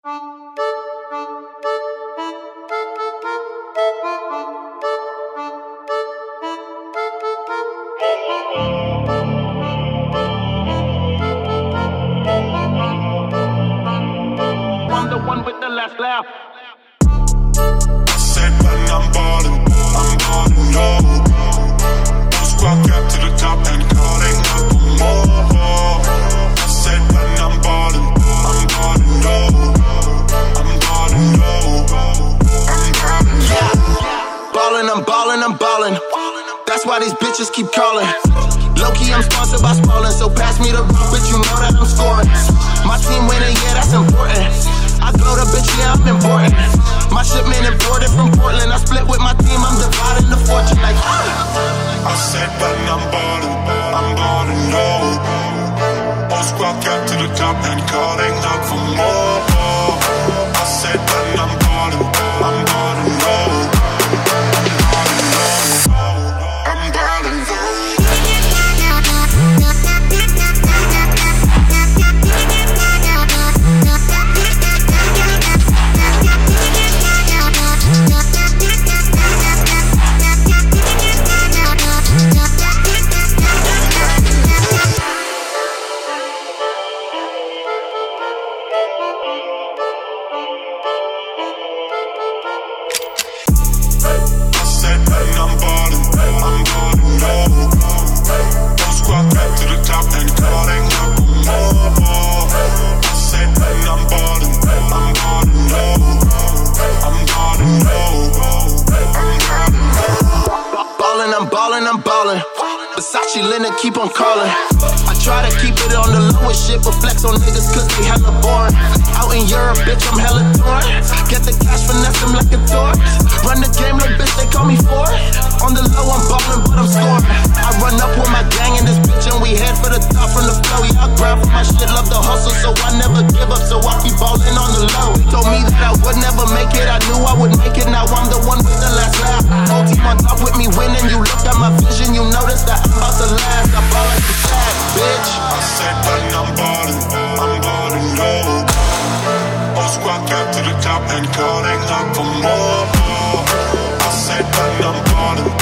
I'm the one with the last laugh. Said when I'm ballin', no. Squad cap to the top and calling up for more. I said when I'm ballin', no. I'm ballin'. That's why these bitches keep calling. Low-key, I'm sponsored by Spalding, so pass me the rock, bitch, you know that I'm scoring. My team winning, yeah, that's important. I glow the bitch, yeah, I'm important. My shipment imported from Portland. I split with my team, I'm dividing the fortune like I said when I'm ballin', no. All squad cap to the top and calling out for more. I said when I'm ballin', no. I'm ballin'. Versace Linda keep on calling. I try to keep it on the lowest shit, but flex on niggas cause they hella boring. Out in Europe, bitch, I'm hella torn. Get the cash, finesse them like a door. Run the game like bitch, they call me for it. On the low, I'm ballin', but I'm scoring. I run up with my gang in this bitch and we head for the top from the flow. Yeah, I grind for my shit, love the hustle, so I never give up, so I keep ballin' on the low. They told me that I would never make it, I knew I would make it, now I'm the one with the last laugh. Whole team on top with me winning, you look at my vision, you notice that I'm about to last. I ball like a fat bitch. I said when I'm ballin', no. All squad cap to the top and calling out for more. I said when I'm ballin'.